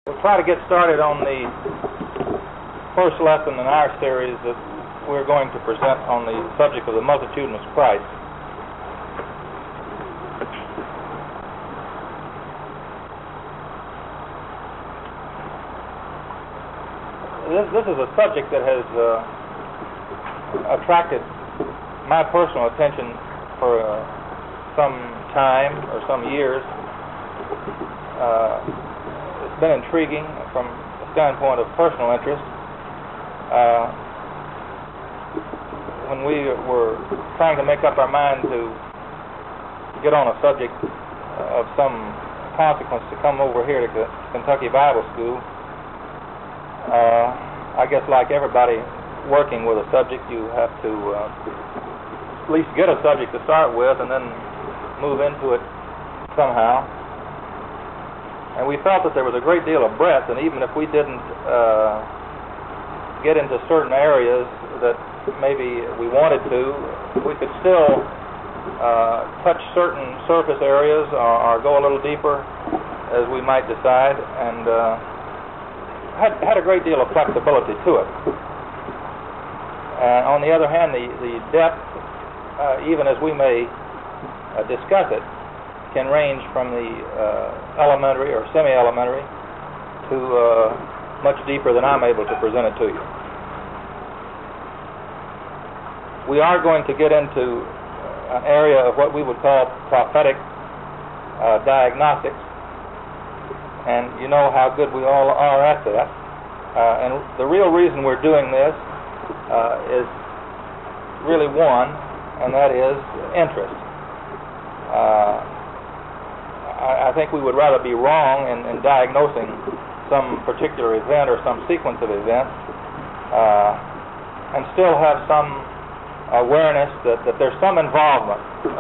We'll try to get started on the first lesson in our series that we're going to present on the subject of the multitudinous Christ. This is a subject that has attracted my personal attention for some time or some years. It's been intriguing from the standpoint of personal interest. When we were trying to make up our mind to get on a subject of some consequence to come over here to Kentucky Bible School, I guess like everybody working with a subject, you have to at least get a subject to start with and then move into it somehow. And we felt that there was a great deal of breadth, and even if we didn't get into certain areas that maybe we wanted to, we could still touch certain surface areas or go a little deeper as we might decide, and had a great deal of flexibility to it. On the other hand, the depth, even as we may discuss it, can range from the elementary or semi-elementary to much deeper than I'm able to present it to you. We are going to get into an area of what we would call prophetic diagnostics, and you know how good we all are at that. And the real reason we're doing this is really one, and that is interest. I think we would rather be wrong in diagnosing some particular event or some sequence of events and still have some awareness that there's some involvement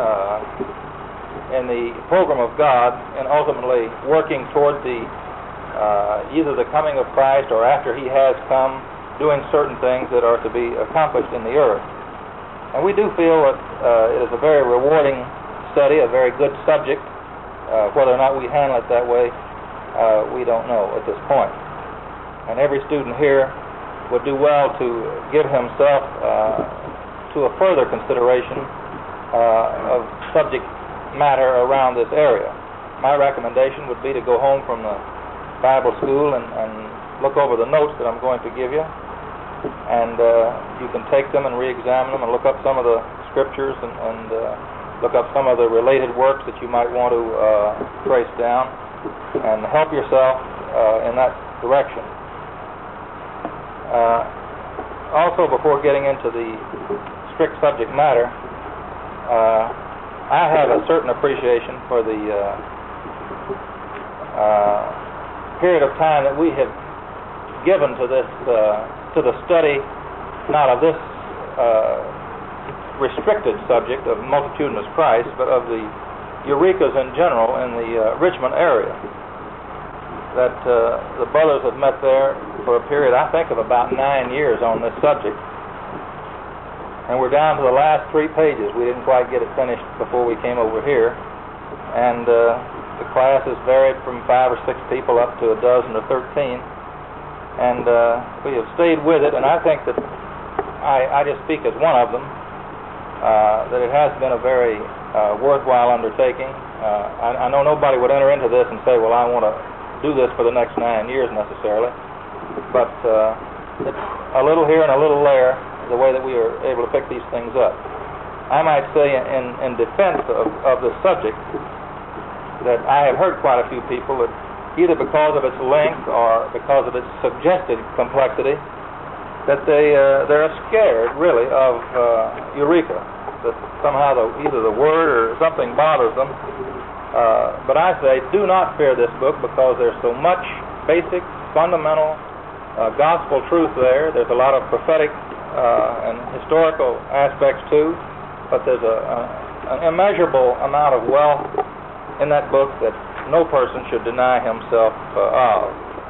in the program of God and ultimately working toward the either the coming of Christ or after He has come, doing certain things that are to be accomplished in the earth. And we do feel that it is a very rewarding study, a very good subject. Whether or not we handle it that way, we don't know at this point. And every student here would do well to give himself to a further consideration of subject matter around this area. My recommendation would be to go home from the Bible school and look over the notes that I'm going to give you, and you can take them and re-examine them and look up some of the scriptures and look up some of the related works that you might want to trace down and help yourself in that direction. Also, before getting into the strict subject matter, I have a certain appreciation for the period of time that we have given to this to the study, not of this restricted subject of multitudinous Christ, but of the Eurekas in general in the Richmond area. That the brothers have met there for a period, I think, of about 9 years on this subject. And we're down to the last 3 pages. We didn't quite get it finished before we came over here. And the class has varied from 5 or 6 people up to a dozen or 13. And we have stayed with it, and I think that I just speak as one of them, that it has been a very worthwhile undertaking. I know nobody would enter into this and say, well, I want to do this for the next 9 years necessarily, but it's a little here and a little there, the way that we are able to pick these things up. I might say in defense of the subject that I have heard quite a few people that either because of its length or because of its suggested complexity, that they're scared, really, of Eureka, that somehow either the word or something bothers them. But I say, do not fear this book, because there's so much basic, fundamental gospel truth there. There's a lot of prophetic and historical aspects too, but there's an immeasurable amount of wealth in that book that no person should deny himself of.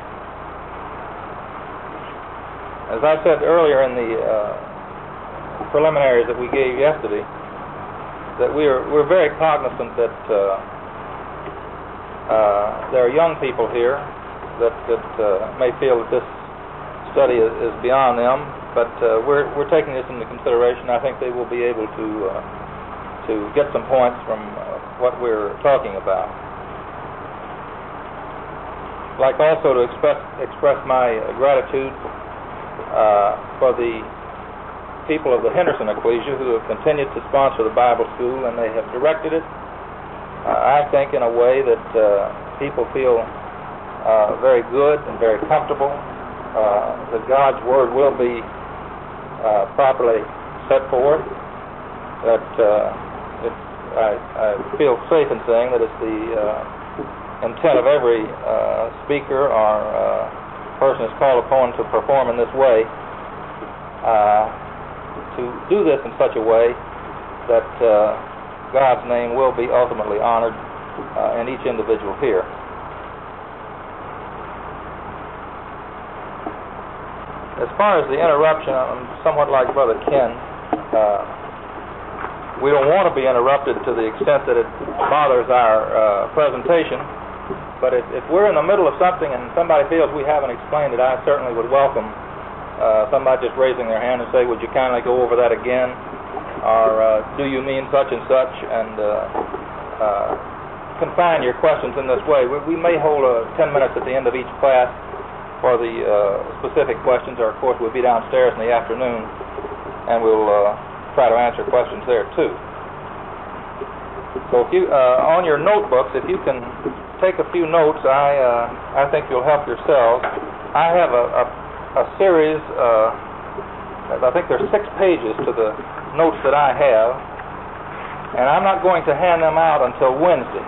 As I said earlier in the preliminaries that we gave yesterday, that we're very cognizant that there are young people here that may feel that this study is beyond them, but we're taking this into consideration. I think they will be able to get some points from what we're talking about. I'd like also to express my gratitude for the people of the Henderson Ecclesia who have continued to sponsor the Bible school, and they have directed it, I think, in a way that people feel very good and very comfortable, that God's Word will be properly set forth, that I feel safe in saying that it's the intent of every speaker or person is called upon to perform in this way, to do this in such a way that God's name will be ultimately honored in each individual here. As far as the interruption, I'm somewhat like Brother Ken. We don't want to be interrupted to the extent that it bothers our presentation. But if we're in the middle of something and somebody feels we haven't explained it, I certainly would welcome somebody just raising their hand and say, would you kindly go over that again? Or do you mean such and such? And confine your questions in this way. We may hold 10 minutes at the end of each class for the specific questions, or of course we'll be downstairs in the afternoon and we'll try to answer questions there too. So if you, on your notebooks, if you can take a few notes, I think you'll help yourselves. I have a series, I think there's 6 pages to the notes that I have, and I'm not going to hand them out until Wednesday.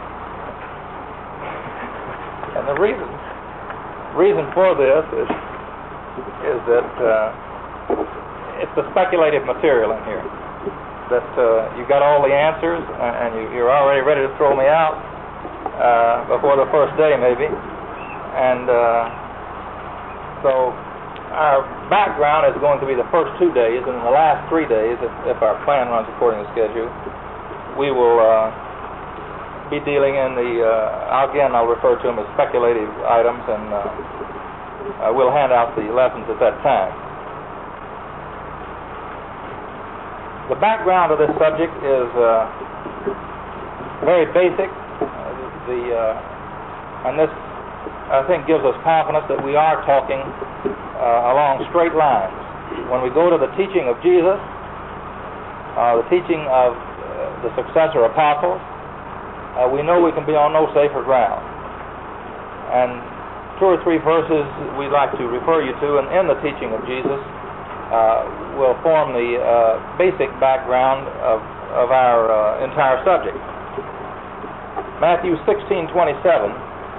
And the reason for this is that it's the speculative material in here. That you got all the answers, and you're already ready to throw me out before the first day, maybe. And so our background is going to be the first 2 days, and in the last 3 days, if our plan runs according to schedule, we will be dealing in the, again, I'll refer to them as speculative items, and we'll hand out the lessons at that time. The background of this subject is very basic, and this, I think, gives us confidence that we are talking along straight lines. When we go to the teaching of Jesus, the teaching of the successor apostles, we know we can be on no safer ground. And 2 or 3 verses we'd like to refer you to, and in the teaching of Jesus will form the basic background of our entire subject. Matthew 16:27,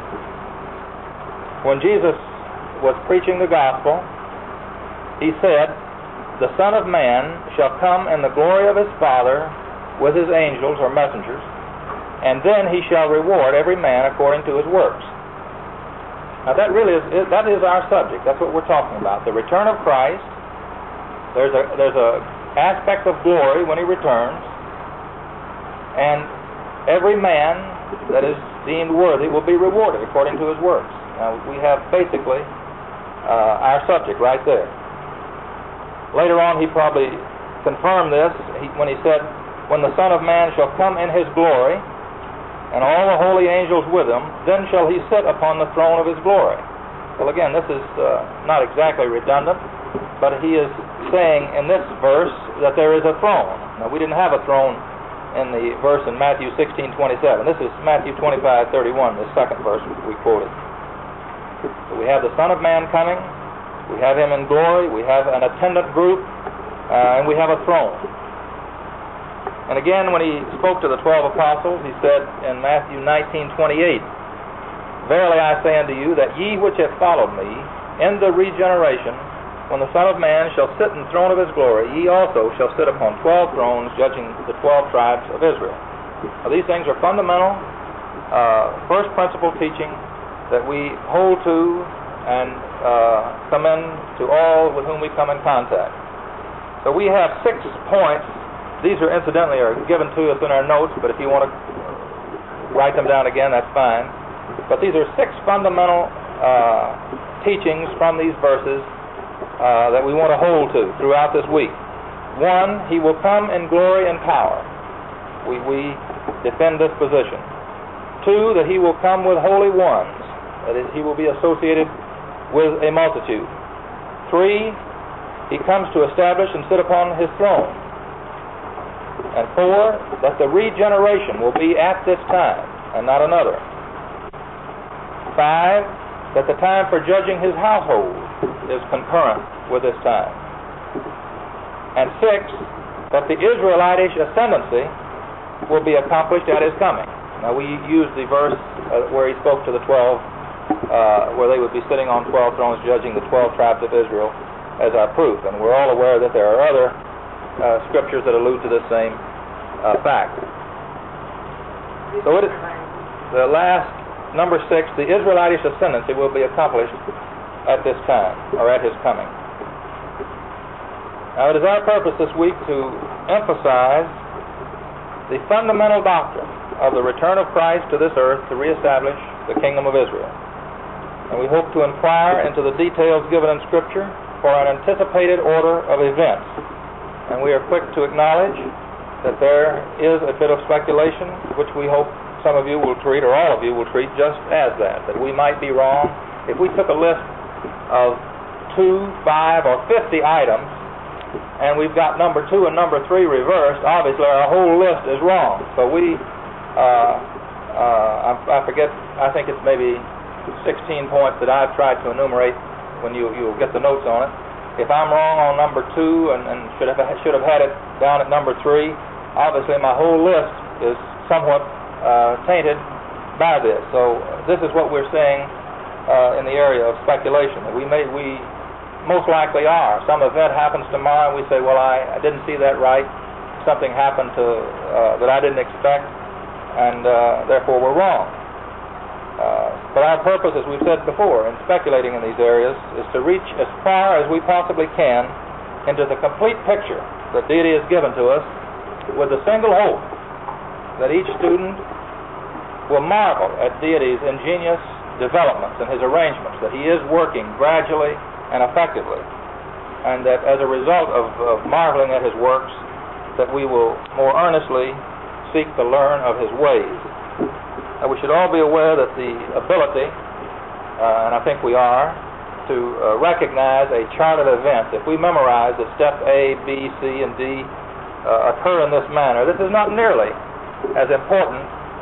when Jesus was preaching the gospel, he said, "The Son of Man shall come in the glory of his Father with his angels," or messengers, "and then he shall reward every man according to his works." Now that is our subject. That's what we're talking about. The return of Christ. There's a aspect of glory when he returns, and every man that is deemed worthy will be rewarded according to his works. Now we have basically our subject right there. Later on he probably confirmed this when he said, "When the Son of Man shall come in his glory, and all the holy angels with him, then shall he sit upon the throne of his glory." Well, again, this is not exactly redundant, but he is saying in this verse that there is a throne. Now, we didn't have a throne in the verse in Matthew 16:27. This is Matthew 25:31, the second verse we quoted. So we have the Son of Man coming, we have him in glory, we have an attendant group, and we have a throne. And again, when he spoke to the 12 apostles, he said in Matthew 19:28, "Verily I say unto you, that ye which have followed me in the regeneration, when the Son of Man shall sit in the throne of his glory, ye also shall sit upon 12 thrones, judging the 12 tribes of Israel." Now, these things are fundamental, first principle teaching that we hold to and commend to all with whom we come in contact. So we have 6 points. These are incidentally given to us in our notes, but if you want to write them down again, that's fine. But these are 6 fundamental teachings from these verses that we want to hold to throughout this week. One, he will come in glory and power. We defend this position. Two, that he will come with holy ones. That is, he will be associated with a multitude. Three, he comes to establish and sit upon his throne. And four, that the regeneration will be at this time and not another. Five, that the time for judging his household is concurrent with this time. And six, that the Israelitish ascendancy will be accomplished at his coming. Now, we use the verse where he spoke to the 12, where they would be sitting on 12 thrones judging the 12 tribes of Israel as our proof. And we're all aware that there are other scriptures that allude to this same fact. So it is the last, number 6, the Israelitish ascendancy will be accomplished at this time, or at his coming. Now, it is our purpose this week to emphasize the fundamental doctrine of the return of Christ to this earth to reestablish the kingdom of Israel. And we hope to inquire into the details given in Scripture for an anticipated order of events. And we are quick to acknowledge that there is a bit of speculation, which we hope some of you will treat, or all of you will treat, just as that we might be wrong. If we took a list of 2, 5, or 50 items, and we've got number 2 and number 3 reversed, obviously our whole list is wrong. So I forget, I think it's maybe 16 points that I've tried to enumerate when you'll get the notes on it. If I'm wrong on number 2 and should have had it down at number 3, obviously my whole list is somewhat tainted by this. So this is what we're saying in the area of speculation. We most likely are. Some event happens tomorrow and we say, well, I didn't see that right. Something happened that I didn't expect, and therefore we're wrong. But our purpose, as we've said before, in speculating in these areas, is to reach as far as we possibly can into the complete picture that deity has given to us, with the single hope that each student will marvel at deity's ingenious developments and his arrangements, that he is working gradually and effectively, and that as a result of marveling at his works, that we will more earnestly seek to learn of his ways. Now, we should all be aware that the ability, and I think we are, to recognize a chart of events, if we memorize that step A, B, C, and D occur in this manner, this is not nearly as important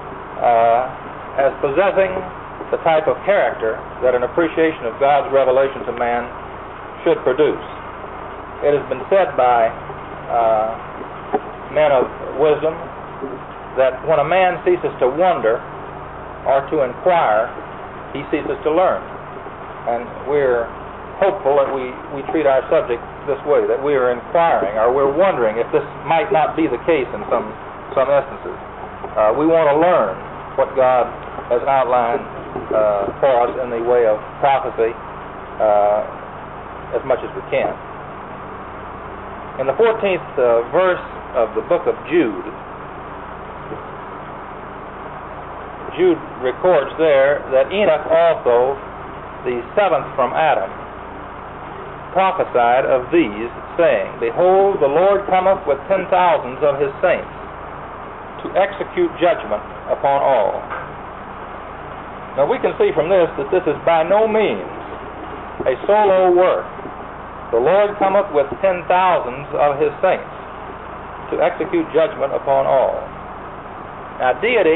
as possessing the type of character that an appreciation of God's revelation to man should produce. It has been said by men of wisdom that when a man ceases to wonder or to inquire, he ceases to learn. And we're hopeful that we treat our subject this way, that we are inquiring or we're wondering if this might not be the case in some instances. We want to learn what God has outlined for us in the way of prophecy as much as we can. In the 14th verse of the book of Jude, Jude records there that Enoch also, the 7th from Adam, prophesied of these, saying, Behold, the Lord cometh with 10,000s of his saints, to execute judgment upon all. Now we can see from this that this is by no means a solo work. The Lord cometh with 10,000s of his saints, to execute judgment upon all. Now deity,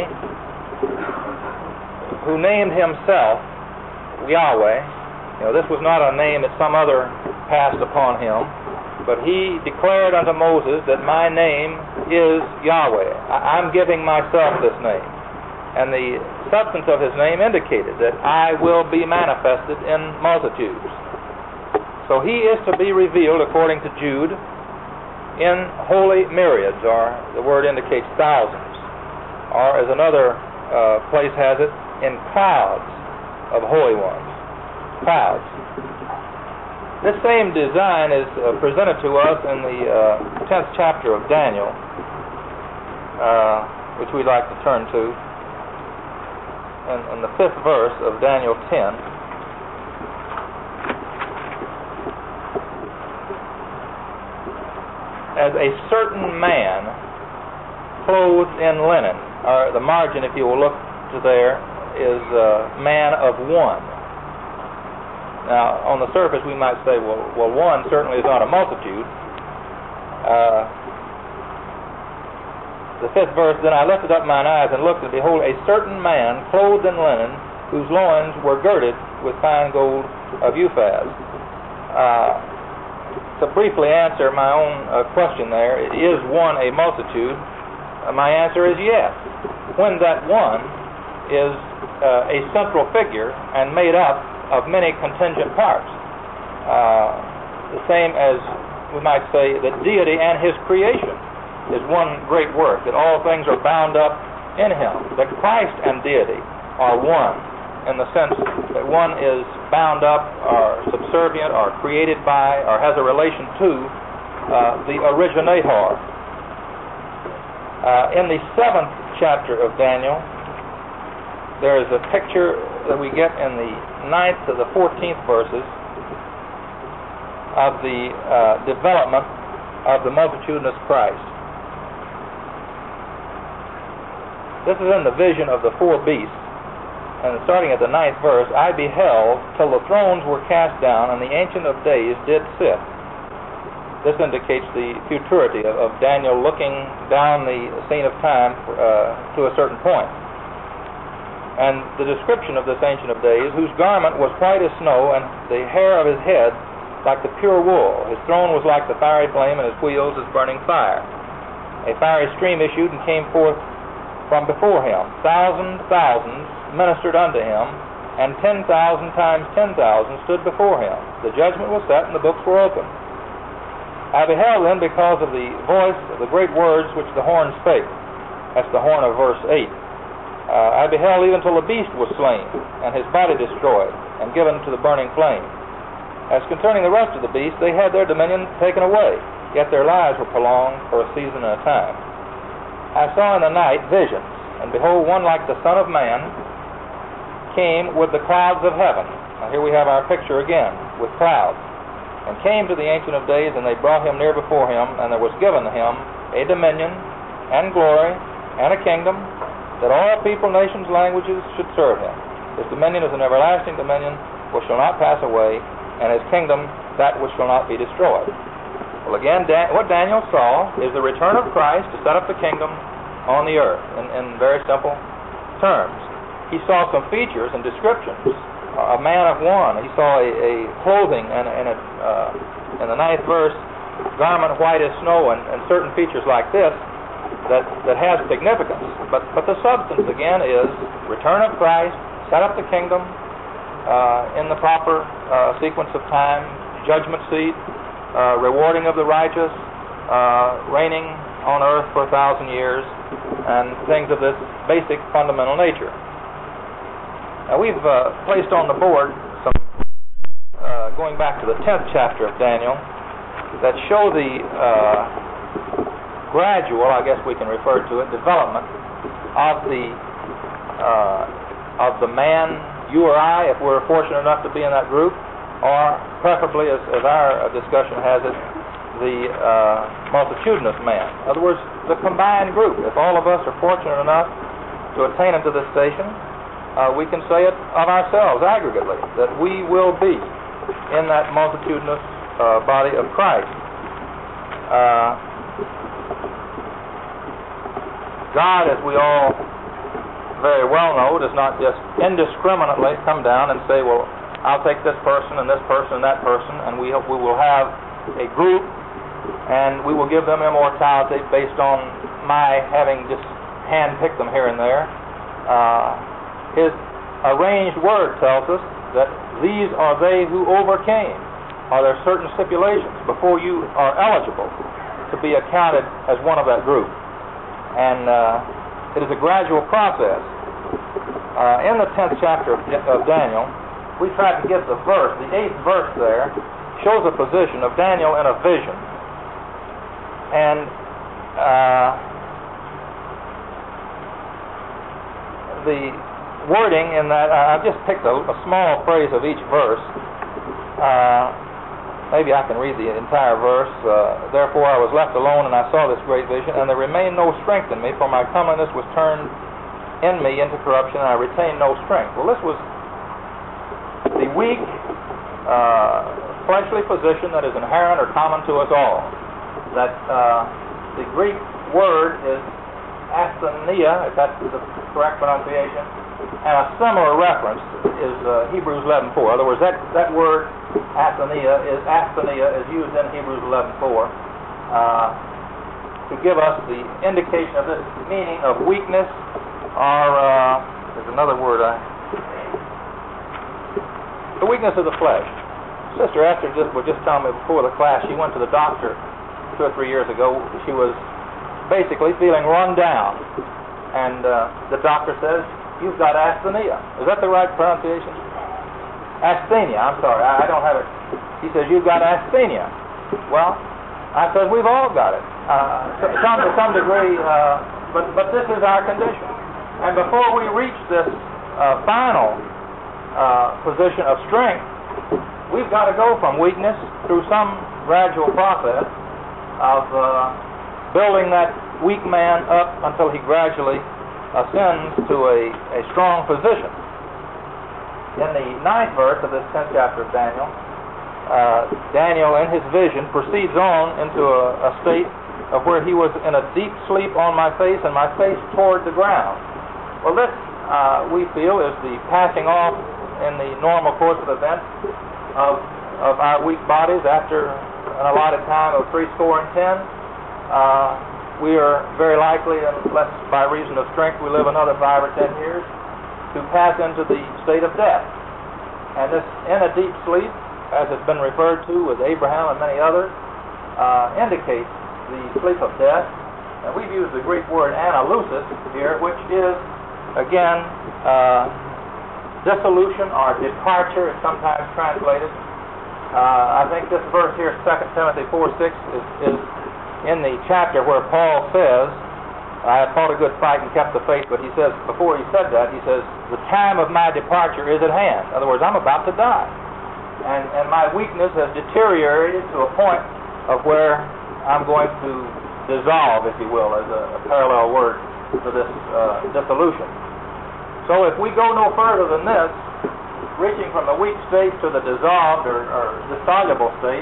who named himself Yahweh, this was not a name that some other passed upon him, but he declared unto Moses that my name is Yahweh. I'm giving myself this name. And the substance of his name indicated that I will be manifested in multitudes. So he is to be revealed, according to Jude, in holy myriads, or the word indicates thousands, or as another place has it, in clouds of holy ones. Clouds. This same design is presented to us in the 10th chapter of Daniel, which we'd like to turn to, in the 5th verse of Daniel 10. as a certain man clothed in linen. Or the margin, if you will look to there, is man of one. Now, on the surface, we might say, well, one certainly is not a multitude. The 5th verse, then I lifted up mine eyes and looked, and behold, a certain man clothed in linen, whose loins were girded with fine gold of Uphaz. To briefly answer my own question there, is one a multitude? My answer is yes, when that one is a central figure and made up of many contingent parts. The same as we might say that deity and his creation is one great work, that all things are bound up in him, that Christ and deity are one, in the sense that one is bound up or subservient or created by or has a relation to the originator. In the 7th chapter of Daniel, there is a picture that we get in the 9th to the 14th verses of the development of the multitudinous Christ. This is in the vision of the 4 beasts, and starting at the 9th verse, I beheld till the thrones were cast down, and the Ancient of Days did sit. This indicates the futurity of Daniel looking down the scene of time to a certain point. And the description of this Ancient of Days, whose garment was white as snow, and the hair of his head like the pure wool. His throne was like the fiery flame, and his wheels as burning fire. A fiery stream issued and came forth from before him. Thousands ministered unto him, and 10,000 times 10,000 stood before him. The judgment was set, and the books were opened. I beheld then because of the voice of the great words which the horn spake. That's the horn of verse 8. I beheld even till the beast was slain, and his body destroyed, and given to the burning flame. As concerning the rest of the beasts, they had their dominion taken away, yet their lives were prolonged for a season and a time. I saw in the night visions, and behold, one like the Son of Man came with the clouds of heaven. Now here we have our picture again, with clouds. And came to the Ancient of Days, and they brought him near before him, and there was given to him a dominion, and glory, and a kingdom, that all people, nations, languages should serve him. His dominion is an everlasting dominion, which shall not pass away, and his kingdom that which shall not be destroyed. Well, again, what Daniel saw is the return of Christ to set up the kingdom on the earth, in very simple terms. He saw some features and descriptions. A man of one. He saw a clothing, and in the 9th verse, garment white as snow, and certain features like this that has significance. But the substance, again, is return of Christ, set up the kingdom in the proper sequence of time, judgment seat, rewarding of the righteous, reigning on earth for 1,000 years, and things of this basic fundamental nature. Now we've placed on the board some, going back to the 10th chapter of Daniel, that show the gradual, I guess we can refer to it, development of the man, you or I, if we're fortunate enough to be in that group, or preferably, as our discussion has it, the multitudinous man. In other words, the combined group. If all of us are fortunate enough to attain into this station, we can say it of ourselves aggregately, that we will be in that multitudinous body of Christ. God, as we all very well know, does not just indiscriminately come down and say, well, I'll take this person and this person and that person, and we will have a group, and we will give them immortality based on my having just hand-picked them here and there. His arranged word tells us that these are they who overcame. Are there certain stipulations before you are eligible to be accounted as one of that group? And it is a gradual process. In the 10th chapter of Daniel, we tried to get the verse. The 8th verse there shows a position of Daniel in a vision. And the wording in that, I've just picked a small phrase of each verse. maybe I can read the entire verse. Therefore I was left alone, and I saw this great vision, and there remained no strength in me, for my comeliness was turned in me into corruption, and I retained no strength. Well, this was the weak, fleshly position that is inherent or common to us all. That the Greek word is asthenia, if that's the correct pronunciation, and a similar reference is Hebrews 11:4. In other words, that word asthenia is used in Hebrews 11:4 to give us the indication of this meaning of weakness, or there's another word, the weakness of the flesh. Sister Esther was just telling me before the class, she went to the doctor 2 or 3 years ago. She was basically feeling run down, and the doctor says, "You've got asthenia." Is that the right pronunciation? Asthenia, I'm sorry, I don't have it. He says, "You've got asthenia." Well, I said, we've all got it, to some degree, but this is our condition. And before we reach this final position of strength, we've got to go from weakness through some gradual process of building that weak man up until he gradually ascends to a strong position. In the 9th verse of this 10th chapter of Daniel, Daniel in his vision proceeds on into a state of where he was in a deep sleep on my face, and my face toward the ground. Well, this we feel is the passing off in the normal course of events of our weak bodies after an allotted time of 70. We are very likely, unless by reason of strength we live another 5 or 10 years, to pass into the state of death. And this in a deep sleep, as it's been referred to with Abraham and many others, indicates the sleep of death. And we've used the Greek word analusis here, which is, again, dissolution or departure, is sometimes translated. I think this verse here, 2 Timothy 4:6, is in the chapter where Paul says, "I have fought a good fight and kept the faith," but he says, before he said that, he says, "The time of my departure is at hand." In other words, I'm about to die. And my weakness has deteriorated to a point of where I'm going to dissolve, if you will, as a parallel word to this dissolution. So if we go no further than this, reaching from the weak state to the dissolved or dissoluble state,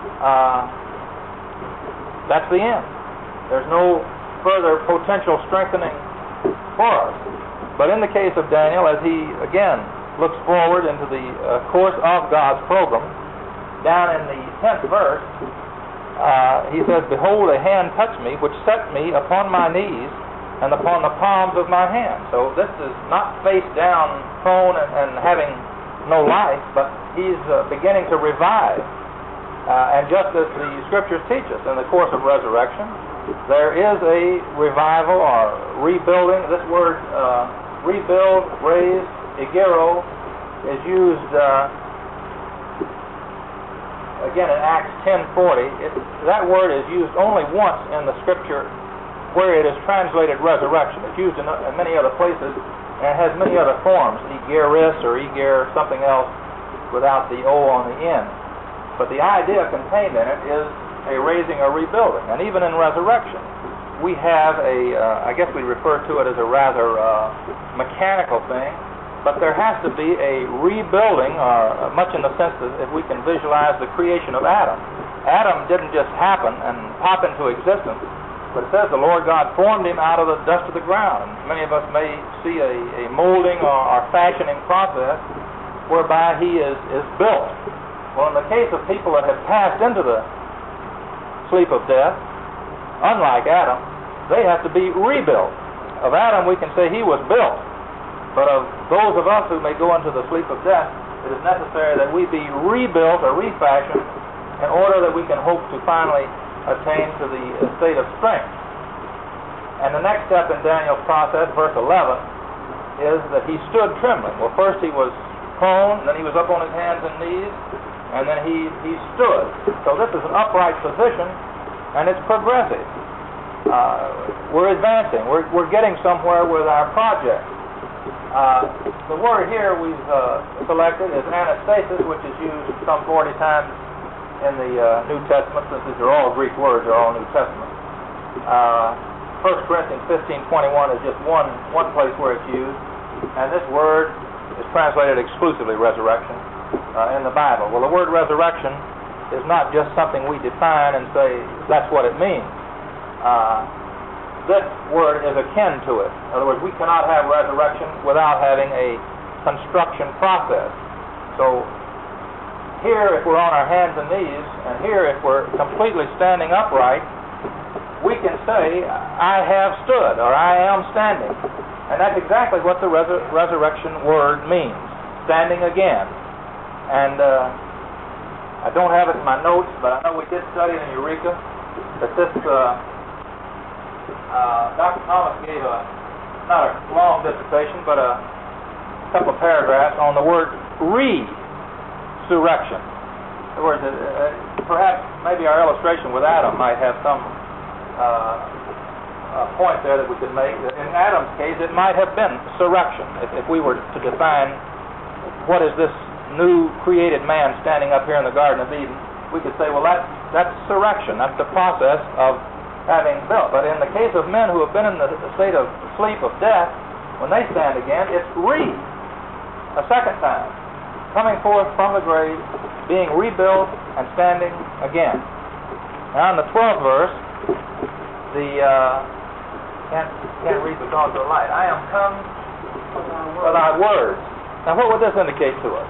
that's the end. There's no further potential strengthening for us. But in the case of Daniel, as he again looks forward into the course of God's program, down in the 10th verse, he says, "Behold, a hand touched me, which set me upon my knees and upon the palms of my hands." So this is not face down, prone and having no life, but he's beginning to revive. And just as the Scriptures teach us, in the course of resurrection, there is a revival or rebuilding. This word rebuild, raise, egero, is used again in Acts 10:40. That word is used only once in the Scripture where it is translated resurrection. It's used in many other places, and it has many other forms, egeris or eger, something else without the O on the end. But the idea contained in it is a raising or rebuilding. And even in resurrection, we have I guess we refer to it as a rather mechanical thing, but there has to be a rebuilding, or much in the sense that if we can visualize the creation of Adam. Adam didn't just happen and pop into existence, but it says the Lord God formed him out of the dust of the ground. And many of us may see a molding or fashioning process whereby he is built. Well, in the case of people that have passed into the sleep of death, unlike Adam, they have to be rebuilt. Of Adam, we can say he was built. But of those of us who may go into the sleep of death, it is necessary that we be rebuilt or refashioned in order that we can hope to finally attain to the state of strength. And the next step in Daniel's process, verse 11, is that he stood trembling. Well, first he was prone, then he was up on his hands and knees, and then he stood. So this is an upright position, and it's progressive. We're advancing. We're getting somewhere with our project. The word here we've selected is anastasis, which is used some 40 times in the New Testament, since these are all Greek words, they're all New Testament. 1 Corinthians 15:21 is just one place where it's used, and this word is translated exclusively resurrection in the Bible. Well, the word resurrection is not just something we define and say that's what it means. This word is akin to it. In other words, we cannot have resurrection without having a construction process. So here, if we're on our hands and knees, and here, if we're completely standing upright, we can say, I have stood, or I am standing. And that's exactly what the resurrection word means, standing again. And I don't have it in my notes, but I know we did study in Eureka that this, Dr. Thomas gave not a long dissertation, but a couple of paragraphs on the word resurrection. In other words, perhaps maybe our illustration with Adam might have some point there that we could make. That in Adam's case, it might have been surrection. If we were to define what is this new created man standing up here in the Garden of Eden, we could say, well, that's surrection. That's the process of having built. But in the case of men who have been in the state of sleep of death, when they stand again, it's a second time, coming forth from the grave, being rebuilt and standing again. Now in the 12th verse, can't read because of the light. I am come for thy words. Now what would this indicate to us?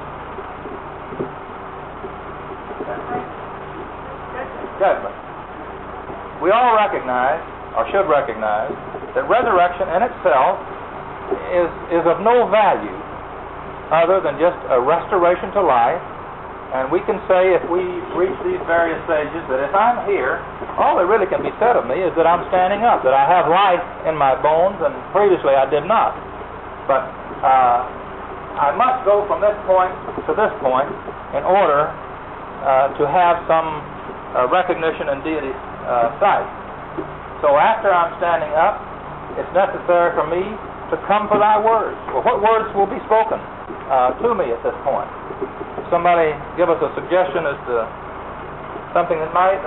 Judgment. We all recognize, or should recognize, that resurrection in itself is of no value other than just a restoration to life. And we can say, if we reach these various stages, that if I'm here, all that really can be said of me is that I'm standing up, that I have life in my bones, and previously I did not. But I must go from this point to this point in order to have some recognition and deity sight. So after I'm standing up, it's necessary for me to come for thy words. Well, what words will be spoken to me at this point? Somebody give us a suggestion as to something that might...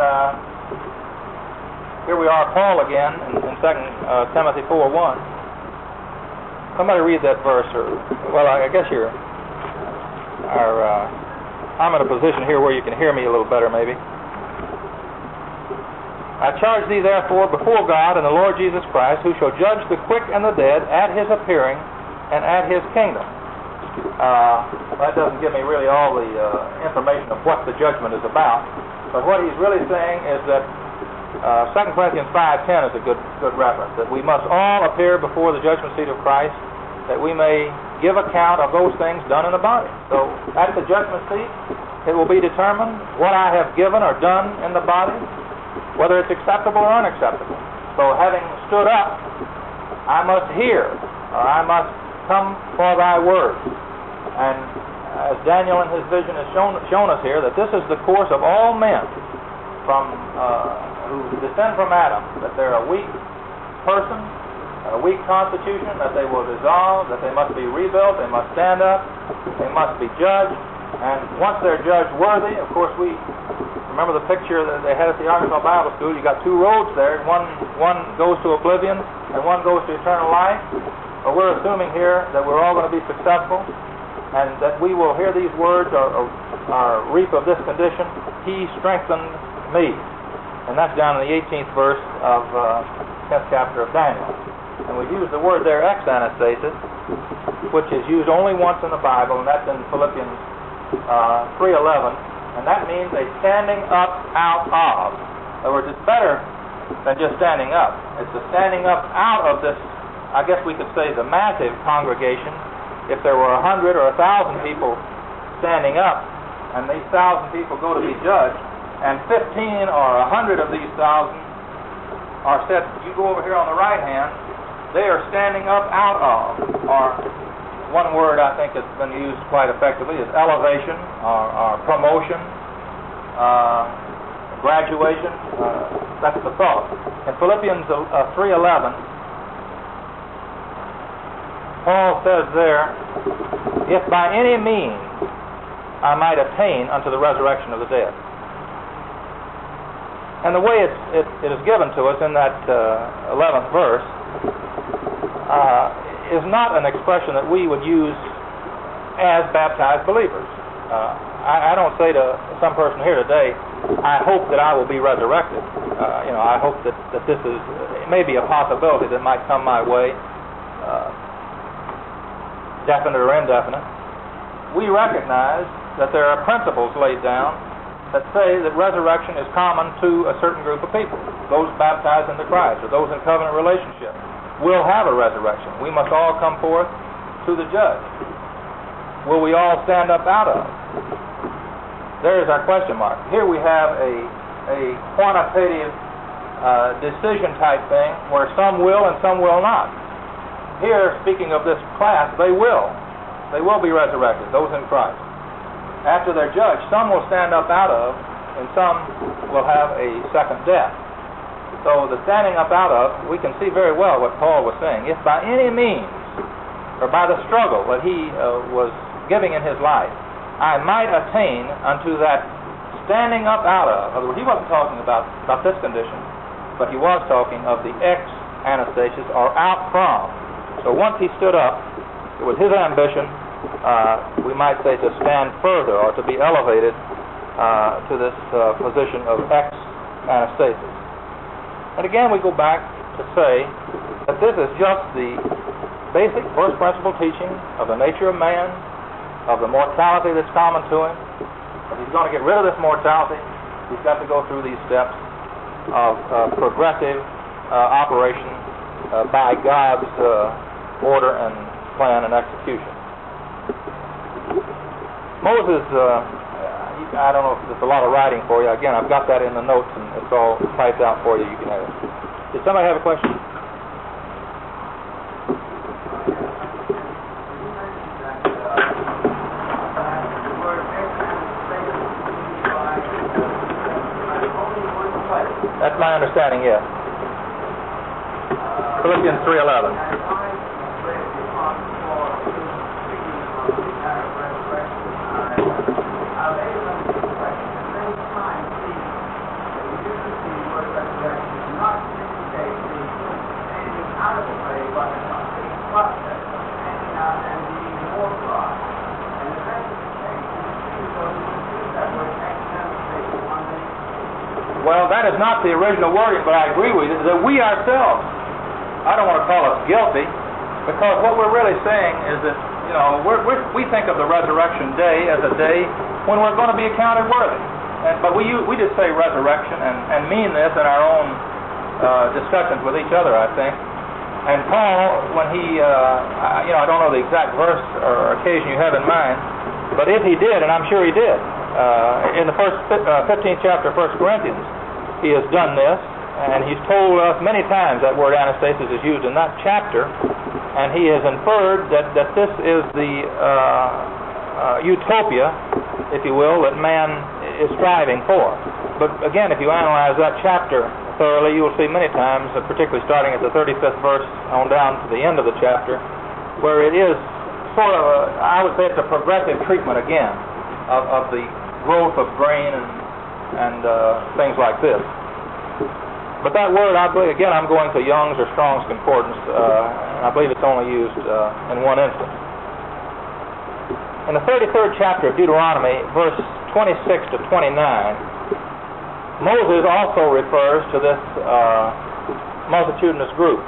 here we are, Paul again, in 2 Timothy 4:1. Somebody read that verse. I guess I'm in a position here where you can hear me a little better, maybe. I charge thee therefore before God and the Lord Jesus Christ, who shall judge the quick and the dead at his appearing and at his kingdom. That doesn't give me really all the information of what the judgment is about. But what he's really saying is that 2 Corinthians 5:10 is a good reference, that we must all appear before the judgment seat of Christ, that we may give account of those things done in the body. So at the judgment seat, it will be determined what I have given or done in the body, whether it's acceptable or unacceptable. So having stood up, I must hear, or I must come for thy word. And as Daniel in his vision has shown us here, that this is the course of all men who descend from Adam, that they're a weak person, a weak constitution, that they will dissolve, that they must be rebuilt, they must stand up, they must be judged. And once they're judged worthy, of course, we remember the picture that they had at the Arkansas Bible School. You got two roads there. One goes to oblivion and one goes to eternal life. But we're assuming here that we're all going to be successful, and that we will hear these words or reap of this condition. He strengthened me. And that's down in the 18th verse of 10th chapter of Daniel. And we use the word there, exanastasis, which is used only once in the Bible, and that's in Philippians 3:11. And that means a standing up out of. In other words, it's better than just standing up. It's the standing up out of this, I guess we could say, the massive congregation. If there were 100 or 1,000 people standing up, and these 1,000 people go to be judged, and 15 or 100 of these 1,000 are said, you go over here on the right hand, they are standing up out of. Or one word I think that's been used quite effectively is elevation or promotion, graduation. That's the thought. In Philippians 3:11, Paul says there, if by any means I might attain unto the resurrection of the dead. And the way it is given to us in that 11th verse is not an expression that we would use as baptized believers. I don't say to some person here today, I hope that I will be resurrected. I hope that this is maybe a possibility that might come my way, definite or indefinite. We recognize that there are principles laid down that say that resurrection is common to a certain group of people. Those baptized into Christ, or those in covenant relationship, will have a resurrection. We must all come forth to the judge. Will we all stand up out of? There is our question mark. Here we have a quantitative decision type thing where some will and some will not. Here, speaking of this class, they will. They will be resurrected, those in Christ. After they're judged, some will stand up out of, and some will have a second death. So the standing up out of, we can see very well what Paul was saying. If by any means, or by the struggle that he was giving in his life, I might attain unto that standing up out of. In other words, he wasn't talking about this condition, but he was talking of the ex-anastasis, or out from. So once he stood up, it was his ambition, we might say, to stand further, or to be elevated to this position of ex-anastasis. And again, we go back to say that this is just the basic first principle teaching of the nature of man, of the mortality that's common to him. If he's going to get rid of this mortality, he's got to go through these steps of progressive operation by God's order and plan and execution. Moses, I don't know if there's a lot of writing for you. Again, I've got that in the notes, and it's all typed out for you. You can have it. Did somebody have a question? That's my understanding, yes. Philippians 3:11. Well, that is not the original wording, but I agree with you, that we ourselves, I don't want to call us guilty, because what we're really saying is that, we think of the resurrection day as a day when we're going to be accounted worthy. But we just say resurrection and mean this in our own discussions with each other, I think. And Paul, when he, I don't know the exact verse or occasion you have in mind, but if he did, and I'm sure he did, in the 15th chapter of 1 Corinthians, he has done this, and he's told us many times that word anastasis is used in that chapter, and he has inferred that this is the utopia, if you will, that man is striving for. But again, if you analyze that chapter thoroughly, you will see many times, particularly starting at the 35th verse on down to the end of the chapter, where it is sort of I would say it's a progressive treatment again of the growth of grain and things like this. But that word, I believe, again, I'm going to Young's or Strong's Concordance, and I believe it's only used in one instance. In the 33rd chapter of Deuteronomy, verse 26 to 29, Moses also refers to this multitudinous group.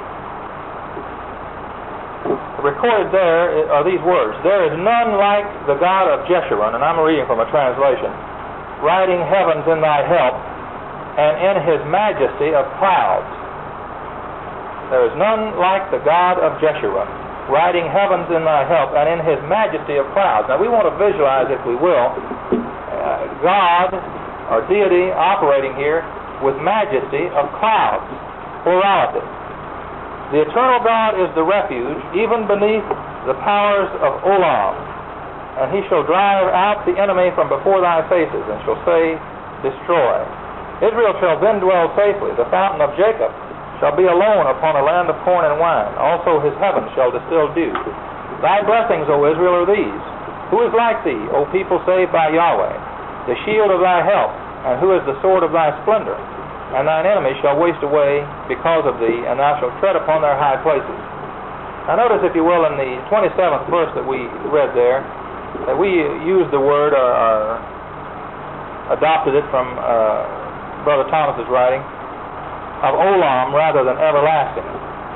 Recorded there are these words: "There is none like the God of Jeshurun," and I'm reading from a translation, "riding heavens in thy help, and in his majesty of clouds." There is none like the God of Jeshurun, riding heavens in thy help, and in his majesty of clouds. Now we want to visualize, if we will, God, or deity, operating here with majesty of clouds, plurality. The eternal God is the refuge, even beneath the powers of Olam. And he shall drive out the enemy from before thy faces, and shall say, destroy. Israel shall then dwell safely. The fountain of Jacob shall be alone upon a land of corn and wine. Also his heavens shall distill dew. Thy blessings, O Israel, are these. Who is like thee, O people saved by Yahweh? The shield of thy help, and who is the sword of thy splendor? and thine enemies shall waste away because of thee, and thou shalt tread upon their high places. Now notice, if you will, in the 27th verse that we read there, that we used the word, or adopted it from Brother Thomas's writing, of olam rather than everlasting.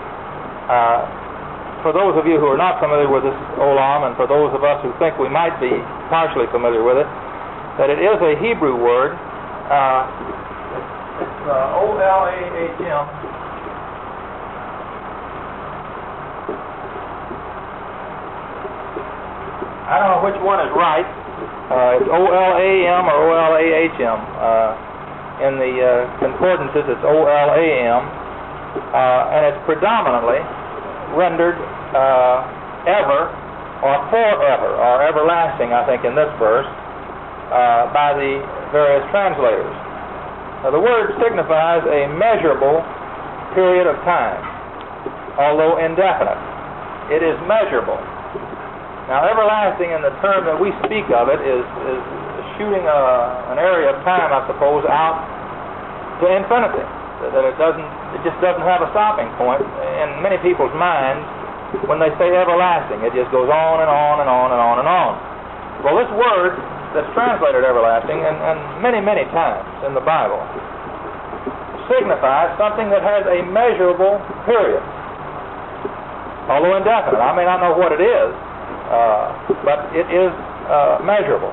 For those of you who are not familiar with this olam, and for those of us who think we might be partially familiar with it, that it is a Hebrew word. It's O-L-A-H-M. I don't know which one is right. It's O-L-A-M or O-L-A-H-M. In the concordances, it's O-L-A-M. And it's predominantly rendered ever or forever or everlasting, I think, in this verse, by the various translators. Now, the word signifies a measurable period of time, although indefinite. It is measurable. Now, everlasting, in the term that we speak of it, is shooting an area of time, I suppose, out to infinity. That it just doesn't have a stopping point. In many people's minds, when they say everlasting, it just goes on and on and on and on and on. Well, this word that's translated everlasting, and many, many times in the Bible, signifies something that has a measurable period, although indefinite. I may not know what it is, but it is measurable.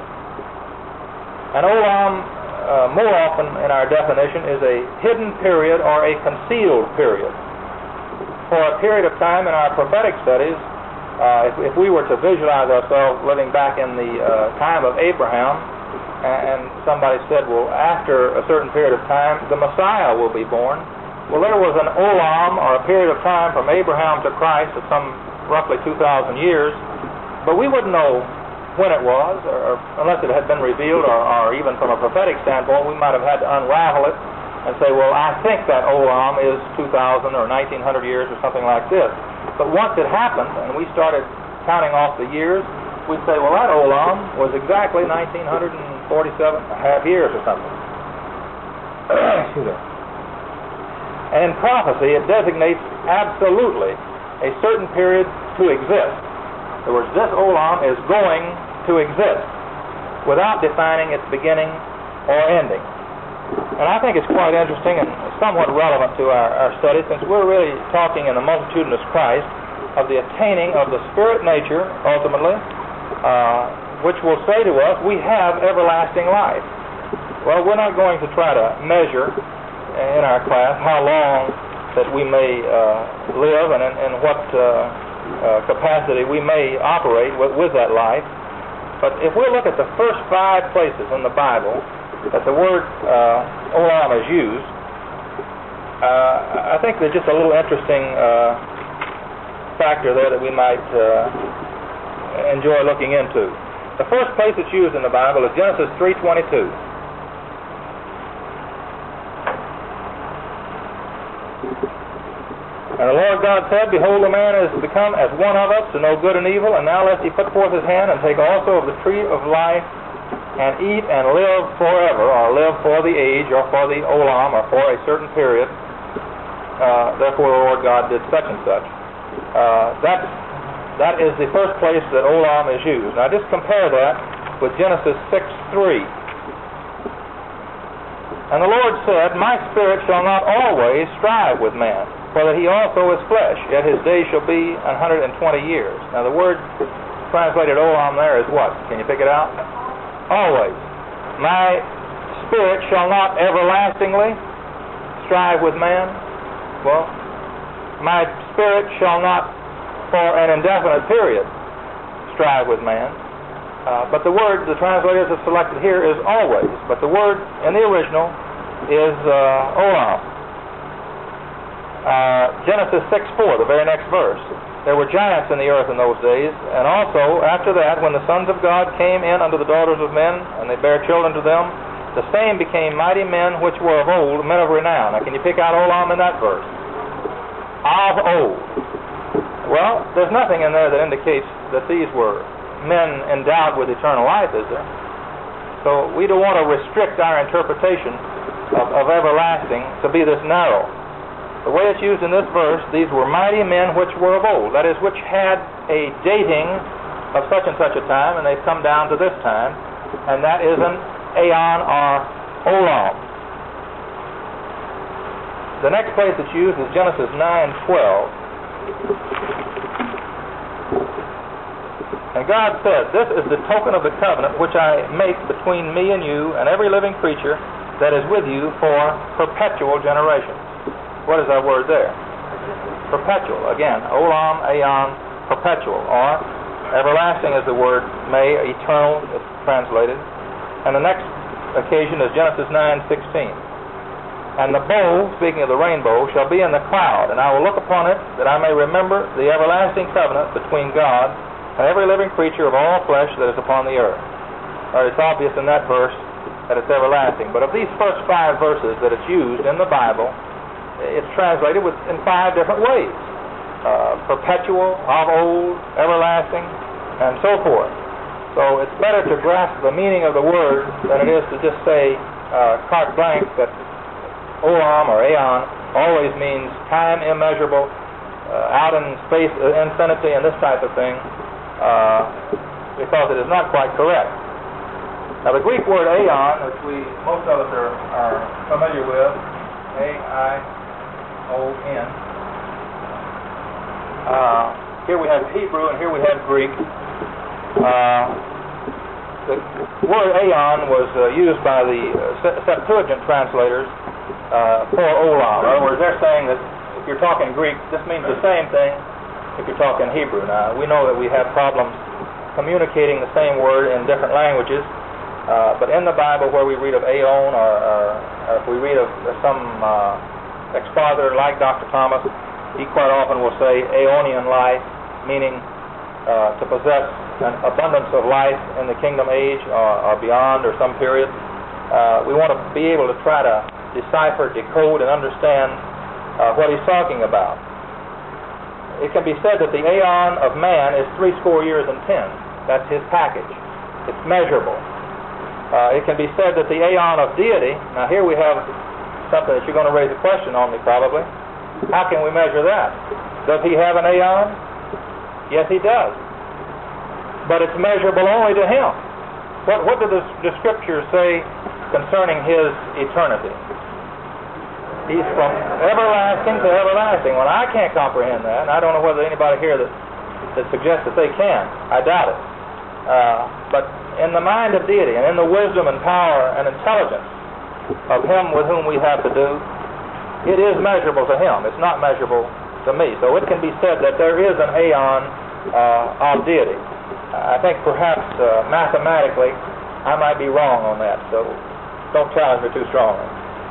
And olam, more often in our definition, is a hidden period or a concealed period. For a period of time in our prophetic studies, if we were to visualize ourselves living back in the time of Abraham, and somebody said, well, after a certain period of time, the Messiah will be born. Well, there was an olam, or a period of time from Abraham to Christ, of some roughly 2,000 years, but we wouldn't know when it was, or unless it had been revealed, or even from a prophetic standpoint, we might have had to unravel it and say, well, I think that olam is 2,000 or 1,900 years or something like this. But once it happened and we started counting off the years, we'd say, well, that olam was exactly 1,947 and a half years or something. Excuse me. And in prophecy, it designates absolutely a certain period to exist. In other words, this olam is going to exist without defining its beginning or ending. And I think it's quite interesting and somewhat relevant to our study, since we're really talking in the multitudinous Christ of the attaining of the spirit nature, ultimately, which will say to us, we have everlasting life. Well, we're not going to try to measure in our class how long that we may live and in what capacity we may operate with that life. But if we look at the first 5 places in the Bible that the word olam is used, I think there's just a little interesting factor there that we might enjoy looking into. The first place it's used in the Bible is Genesis 3:22. And the Lord God said, behold, the man is become as one of us to know good and evil, and now lest he put forth his hand and take also of the tree of life and eat and live forever, or live for the age, or for the olam, or for a certain period. Therefore the Lord God did such and such. That is the first place that olam is used. Now just compare that with Genesis 6:3. And the Lord said, my spirit shall not always strive with man, for that he also is flesh, yet his days shall be 120 years. Now the word translated olam there is what? Can you pick it out? Always. My spirit shall not everlastingly strive with man. Well, my spirit shall not for an indefinite period strive with man. But the word the translators have selected here is always. But the word in the original is olam. Genesis 6:4, the very next verse. There were giants in the earth in those days, and also after that, when the sons of God came in unto the daughters of men, and they bare children to them, the same became mighty men which were of old, men of renown. Now, can you pick out olam in that verse? Of old. Well, there's nothing in there that indicates that these were men endowed with eternal life, is there? So we don't want to restrict our interpretation of everlasting to be this narrow. The way it's used in this verse, these were mighty men which were of old. That is, which had a dating of such and such a time, and they've come down to this time, and that is an aeon or olam. The next place it's used is Genesis 9:12. And God said, "This is the token of the covenant which I make between me and you and every living creature that is with you for perpetual generations." What is our word there? Perpetual. Again, olam, aeon, perpetual, or everlasting is the word, may, eternal, it's translated. And the next occasion is Genesis 9:16. "And the bow," speaking of the rainbow, "shall be in the cloud, and I will look upon it, that I may remember the everlasting covenant between God and every living creature of all flesh that is upon the earth." It's obvious in that verse that it's everlasting. But of these first 5 verses that it's used in the Bible, it's translated in 5 different ways. Perpetual, of old, everlasting, and so forth. So it's better to grasp the meaning of the word than it is to just say carte blanche that olam or aeon always means time immeasurable, out in space, infinity, and this type of thing, because it is not quite correct. Now the Greek word aeon, which most of us are familiar with, A-I-O-N. Here we have Hebrew and here we have Greek. The word aeon was used by the Septuagint translators for olam. In other words, they're saying that if you're talking Greek, this means the same thing if you're talking Hebrew. Now, we know that we have problems communicating the same word in different languages, but in the Bible where we read of aeon, or if we read of some expositor like Dr. Thomas, he quite often will say aeonian life, meaning to possess an abundance of life in the kingdom age or beyond, or some period. We want to be able to try to decipher, decode, and understand what he's talking about. It can be said that the aeon of man is 80 years and 10. That's his package. It's measurable. It can be said that the aeon of deity, now here we have something that you're going to raise a question on me probably. How can we measure that? Does he have an aeon? Yes, he does. But it's measurable only to him. What do the Scriptures say concerning his eternity? He's from everlasting to everlasting. Well, I can't comprehend that, and I don't know whether anybody here that suggests that they can. I doubt it. But in the mind of deity, and in the wisdom and power and intelligence of him with whom we have to do, it is measurable to him. It's not measurable to me. So it can be said that there is an aeon of deity. I think perhaps mathematically I might be wrong on that, so don't challenge me too strongly.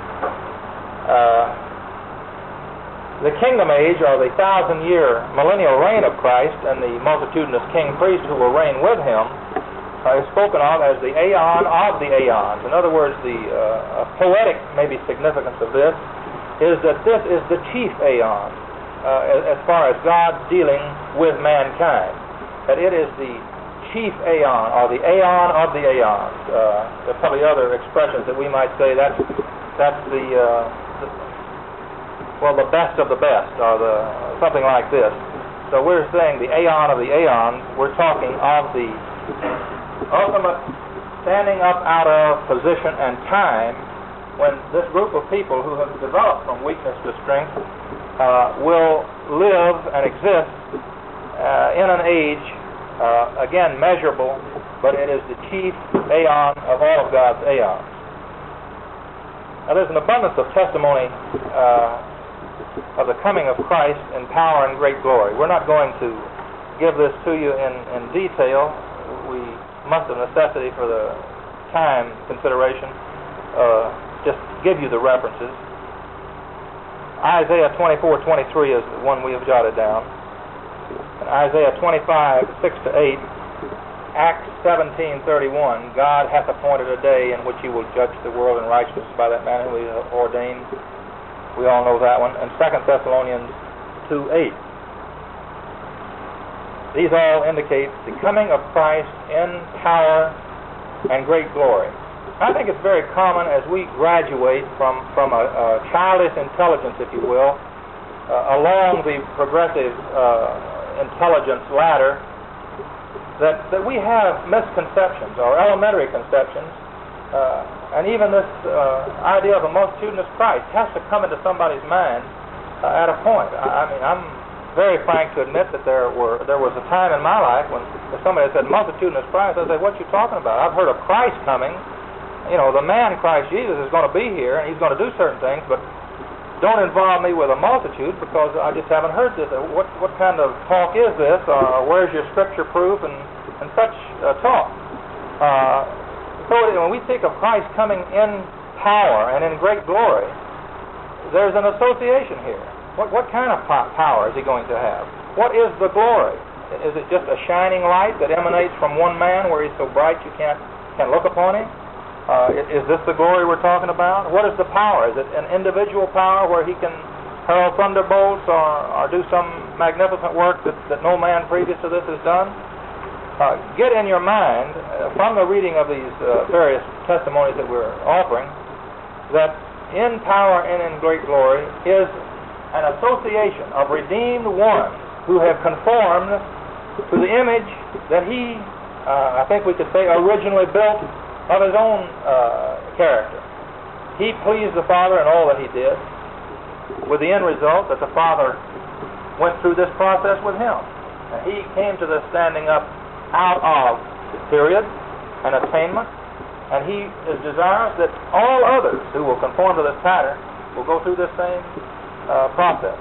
The kingdom age, or the 1,000-year millennial reign of Christ and the multitudinous king-priest who will reign with him, is spoken of as the aeon of the aeons. In other words, the poetic maybe significance of this is that this is the chief aeon as far as God dealing with mankind. That it is the chief aeon, or the aeon of the aeons. There are probably other expressions that we might say that's the best of the best, or something like this. So we're saying the aeon of the aeons. We're talking of the ultimate standing up out of position and time when this group of people who have developed from weakness to strength will live and exist in an age, again measurable, but it is the chief aeon of all of God's aeons. Now there's an abundance of testimony of the coming of Christ in power and great glory. We're not going to give this to you in detail. We must, of necessity for the time consideration, just give you the references. Isaiah 24:23 is the one we have jotted down. And Isaiah 25:6-8, Acts 17:31, God hath appointed a day in which he will judge the world in righteousness by that man who he ordained. We all know that one. And 2 Thessalonians 2:8. These all indicate the coming of Christ in power and great glory. I think it's very common as we graduate from a childish intelligence, if you will, along the progressive intelligence ladder, that we have misconceptions or elementary conceptions, and even this idea of a multitudinous Christ has to come into somebody's mind at a point. I mean, I'm very frank to admit that there was a time in my life when if somebody said multitudinous Christ, I'd say, what you talking about? I've heard of Christ coming. You know, the man Christ Jesus is going to be here, and he's going to do certain things, but don't involve me with a multitude because I just haven't heard this. What kind of talk is this? Where's your scripture proof and such talk? So when we think of Christ coming in power and in great glory, there's an association here. What kind of power is he going to have? What is the glory? Is it just a shining light that emanates from one man where he's so bright you can't look upon him? Is this the glory we're talking about? What is the power? Is it an individual power where he can hurl thunderbolts or do some magnificent work that no man previous to this has done? Get in your mind, from the reading of these various testimonies that we're offering, that in power and in great glory is an association of redeemed ones who have conformed to the image that he, I think we could say, originally built of his own character. He pleased the Father in all that he did, with the end result that the Father went through this process with him. And he came to this standing up out of period and attainment, and he is desirous that all others who will conform to this pattern will go through this same process.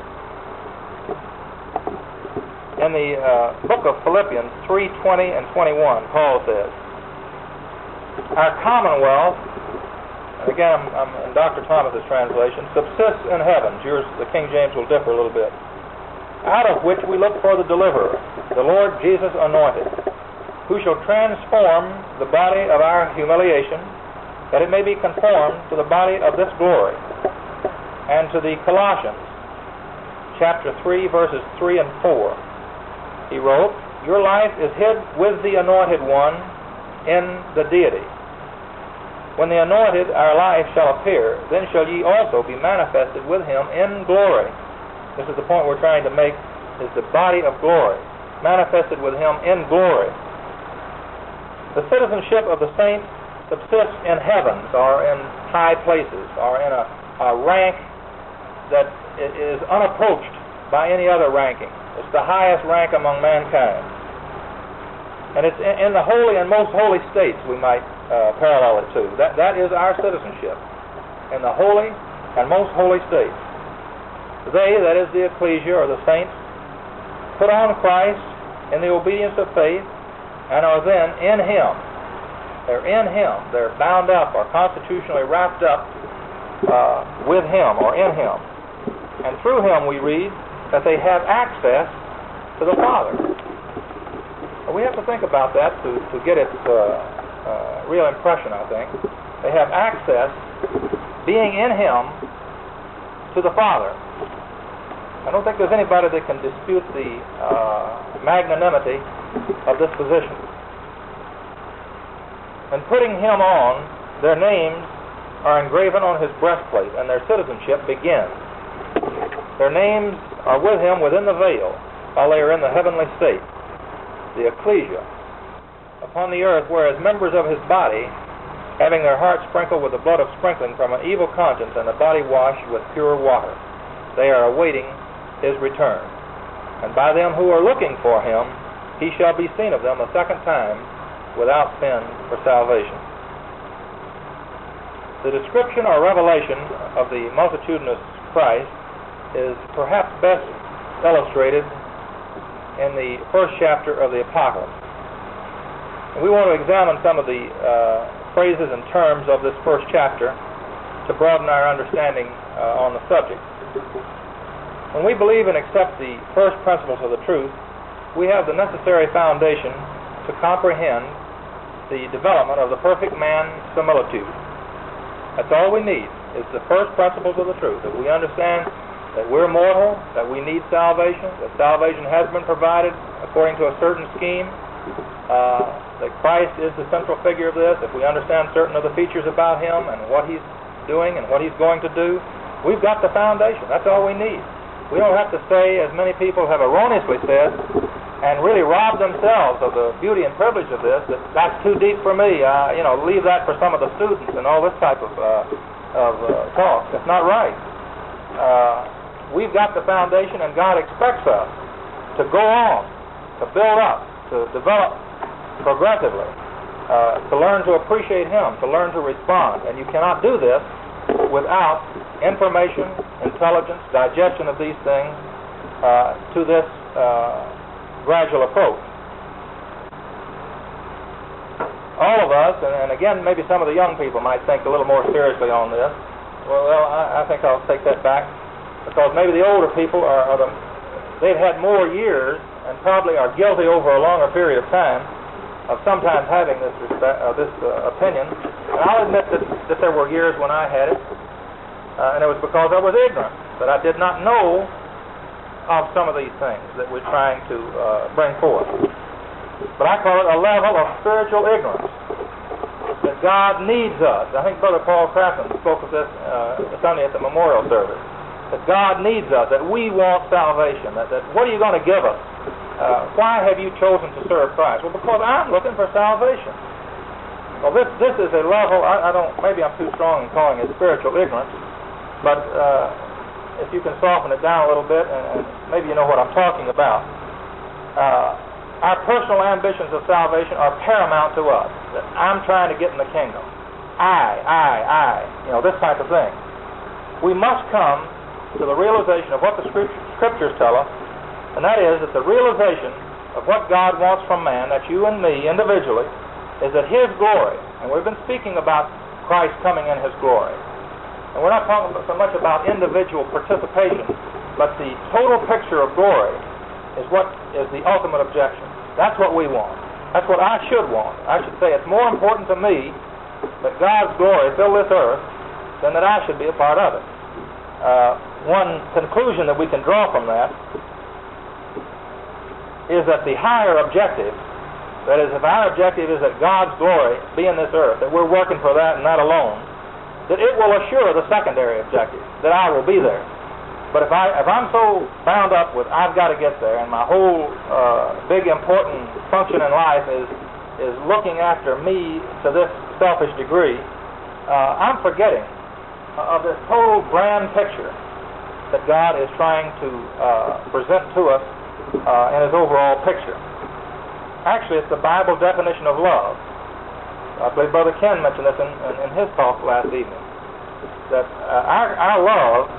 In the book of Philippians 3:20 and 21, Paul says, our commonwealth, and again I'm in Dr. Thomas's translation, subsists in heavens. Yours, the King James, will differ a little bit. Out of which we look for the deliverer, the Lord Jesus anointed, who shall transform the body of our humiliation, that it may be conformed to the body of this glory. And to the Colossians, chapter 3, verses 3 and 4, he wrote, your life is hid with the Anointed One in the deity. When the Anointed, our life, shall appear, then shall ye also be manifested with him in glory. This is the point we're trying to make, is the body of glory, manifested with him in glory. The citizenship of the saints subsists in heavens, or in high places, or in a rank that is unapproached by any other ranking. It's the highest rank among mankind. And it's in the holy and most holy states we might parallel it to. That is our citizenship, in the holy and most holy states. They, that is the ecclesia or the saints, put on Christ in the obedience of faith and are then in him. They're in him. They're bound up or constitutionally wrapped up with him or in him. And through him we read that they have access to the Father. We have to think about that to get its real impression, I think. They have access, being in him, to the Father. I don't think there's anybody that can dispute the magnanimity of this position. And putting him on, their names are engraven on his breastplate, and their citizenship begins. Their names are with him within the veil, while they are in the heavenly state, the ecclesia, upon the earth, whereas members of his body, having their hearts sprinkled with the blood of sprinkling from an evil conscience and a body washed with pure water, they are awaiting his return. And by them who are looking for him, he shall be seen of them a second time without sin for salvation. The description or revelation of the multitudinous Christ is perhaps best illustrated in the first chapter of the Apocalypse. And we want to examine some of the phrases and terms of this first chapter to broaden our understanding on the subject. When we believe and accept the first principles of the truth, we have the necessary foundation to comprehend the development of the perfect man similitude. That's all we need, is the first principles of the truth, that we understand that we're mortal, that we need salvation, that salvation has been provided according to a certain scheme, that Christ is the central figure of this, if we understand certain of the features about Him and what He's doing and what He's going to do, we've got the foundation. That's all we need. We don't have to say, as many people have erroneously said, and really rob themselves of the beauty and privilege of this, that that's too deep for me. Leave that for some of the students and all this type of talk. That's not right. We've got the foundation, and God expects us to go on, to build up, to develop progressively, to learn to appreciate Him, to learn to respond. And you cannot do this without information, intelligence, digestion of these things to this gradual approach. All of us, and again, maybe some of the young people might think a little more seriously on this. Well, I think I'll take that back, because maybe the older people they've had more years and probably are guilty over a longer period of time of sometimes having this opinion. And I'll admit that there were years when I had it, and it was because I was ignorant, that I did not know of some of these things that we're trying to bring forth. But I call it a level of spiritual ignorance, that God needs us. I think Brother Paul Crafton spoke of this Sunday at the memorial service, that God needs us, that we want salvation, that what are you going to give us? Why have you chosen to serve Christ? Well, because I'm looking for salvation. Well, this is a level, maybe I'm too strong in calling it spiritual ignorance, but if you can soften it down a little bit, and maybe you know what I'm talking about. Our personal ambitions of salvation are paramount to us. That I'm trying to get in the kingdom. I, this type of thing. We must come to the realization of what the Scriptures tell us, and that is that the realization of what God wants from man, that's you and me individually, is that His glory, and we've been speaking about Christ coming in His glory, and we're not talking so much about individual participation, but the total picture of glory is what is the ultimate objection. That's what we want. That's what I should want. I should say it's more important to me that God's glory fill this earth than that I should be a part of it. One conclusion that we can draw from that is that the higher objective, that is, if our objective is that God's glory be in this earth, that we're working for that and that alone, that it will assure the secondary objective, that I will be there. But if I'm so bound up with I've got to get there, and my whole big important function in life is looking after me to this selfish degree, I'm forgetting of this total grand picture that God is trying to present to us in His overall picture. Actually, it's the Bible definition of love. I believe Brother Ken mentioned this in his talk last evening, that our love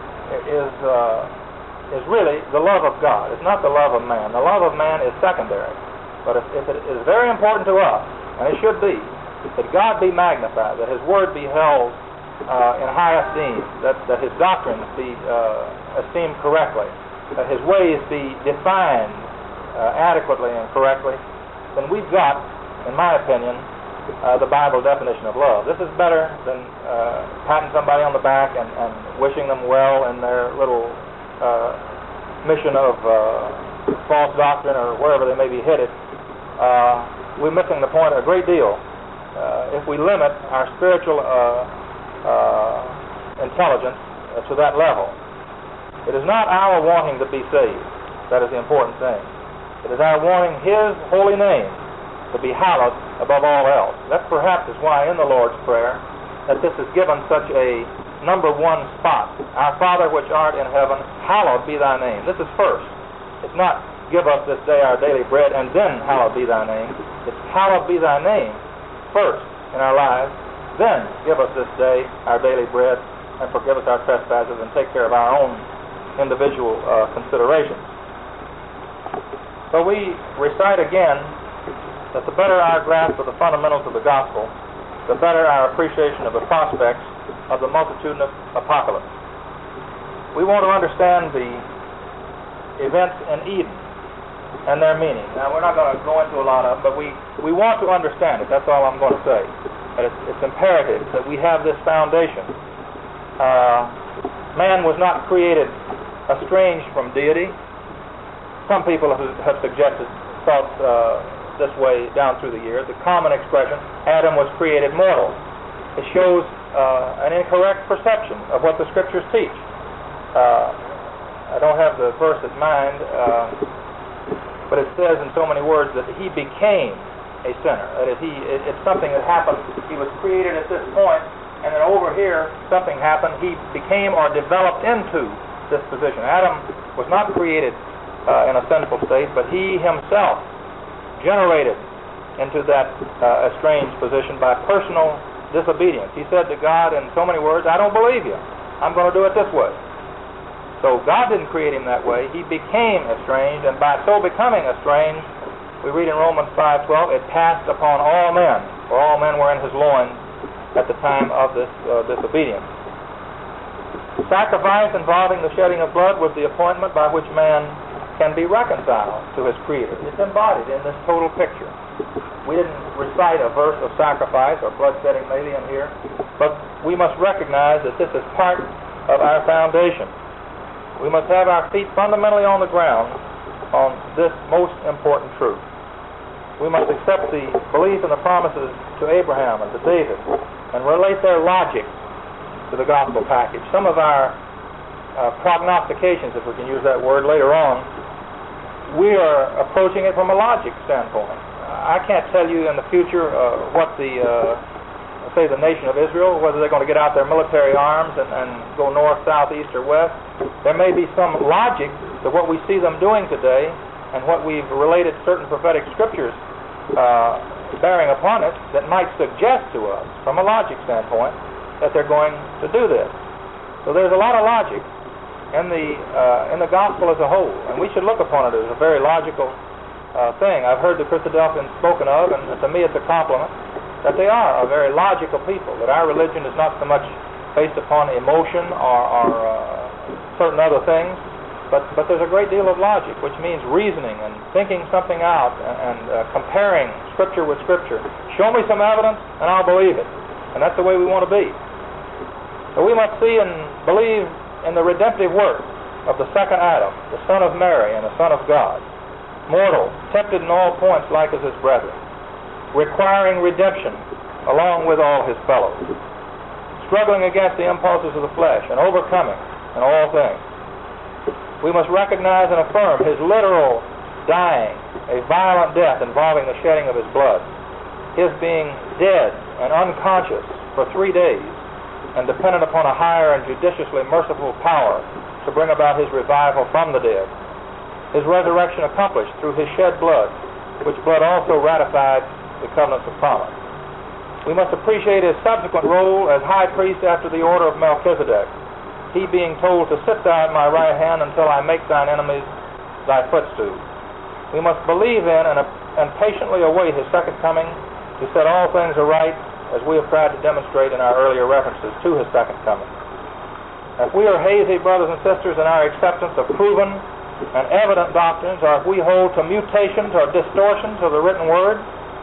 is really the love of God. It's not the love of man. The love of man is secondary. But if it is very important to us, and it should be, that God be magnified, that His Word be held in high esteem, that His doctrines be esteemed correctly, that His ways be defined adequately and correctly, then we've got, in my opinion, the Bible definition of love. This is better than patting somebody on the back and wishing them well in their little mission of false doctrine or wherever they may be headed. We're missing the point a great deal if we limit our spiritual intelligence to that level. It is not our wanting to be saved that is the important thing. It is our wanting His holy name to be hallowed above all else. That perhaps is why in the Lord's Prayer that this is given such a number one spot. Our Father which art in heaven, hallowed be thy name. This is first. It's not give us this day our daily bread and then hallowed be thy name. It's hallowed be thy name first in our lives, then give us this day our daily bread and forgive us our trespasses and take care of our own individual considerations. So we recite again that the better our grasp of the fundamentals of the gospel, the better our appreciation of the prospects of the multitudinous apocalypse. We want to understand the events in Eden and their meaning. Now, we're not going to go into a lot of it, but we want to understand it. That's all I'm going to say. But it's imperative that we have this foundation. Man was not created estranged from deity. Some people have suggested thoughts this way down through the years, the common expression, Adam was created mortal. It shows an incorrect perception of what the Scriptures teach. I don't have the verse in mind, but it says in so many words that he became a sinner. That is, it's something that happened. He was created at this point, and then over here something happened. He became or developed into this position. Adam was not created in a sinful state, but he himself generated into that estranged position by personal disobedience. He said to God in so many words, I don't believe you. I'm going to do it this way. So God didn't create him that way. He became estranged, and by so becoming estranged, we read in Romans 5:12, it passed upon all men, for all men were in his loins at the time of this disobedience. Sacrifice involving the shedding of blood was the appointment by which man can be reconciled to his Creator. It's embodied in this total picture. We didn't recite a verse of sacrifice or blood-shedding maybe in here, but we must recognize that this is part of our foundation. We must have our feet fundamentally on the ground on this most important truth. We must accept the belief and the promises to Abraham and to David and relate their logic to the gospel package. Some of our prognostications, if we can use that word, later on, we are approaching it from a logic standpoint. I can't tell you in the future what the nation of Israel, whether they're going to get out their military arms and go north, south, east, or west. There may be some logic to what we see them doing today and what we've related certain prophetic scriptures bearing upon it that might suggest to us, from a logic standpoint, that they're going to do this. So there's a lot of logic in the gospel as a whole, and we should look upon it as a very logical thing. I've heard the Christadelphians spoken of, and to me it's a compliment, that they are a very logical people, that our religion is not so much based upon emotion or certain other things, but there's a great deal of logic, which means reasoning and thinking something out and comparing Scripture with Scripture. Show me some evidence and I'll believe it. And that's the way we want to be. So we must see and believe in the redemptive work of the second Adam, the son of Mary and the Son of God, mortal, tempted in all points like as his brethren, requiring redemption along with all his fellows, struggling against the impulses of the flesh and overcoming in all things. We must recognize and affirm his literal dying, a violent death involving the shedding of his blood, his being dead and unconscious for 3 days and dependent upon a higher and judiciously merciful power to bring about his revival from the dead, his resurrection accomplished through his shed blood, which blood also ratified the covenants of promise. We must appreciate his subsequent role as high priest after the order of Melchizedek, he being told to sit thou at my right hand until I make thine enemies thy footstool. We must believe in and patiently await his second coming to set all things aright, as we have tried to demonstrate in our earlier references to his second coming. If we are hazy, brothers and sisters, in our acceptance of proven and evident doctrines, or if we hold to mutations or distortions of the written word,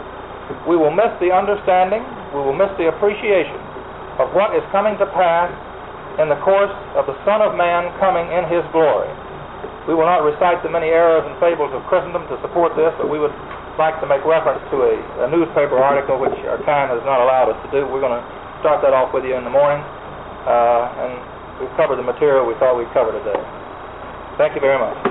we will miss the understanding, we will miss the appreciation of what is coming to pass in the course of the Son of Man coming in his glory. We will not recite the many errors and fables of Christendom to support this, but we would like to make reference to a newspaper article which our time has not allowed us to do. We're going to start that off with you in the morning, and we've covered the material we thought we'd cover today. Thank you very much.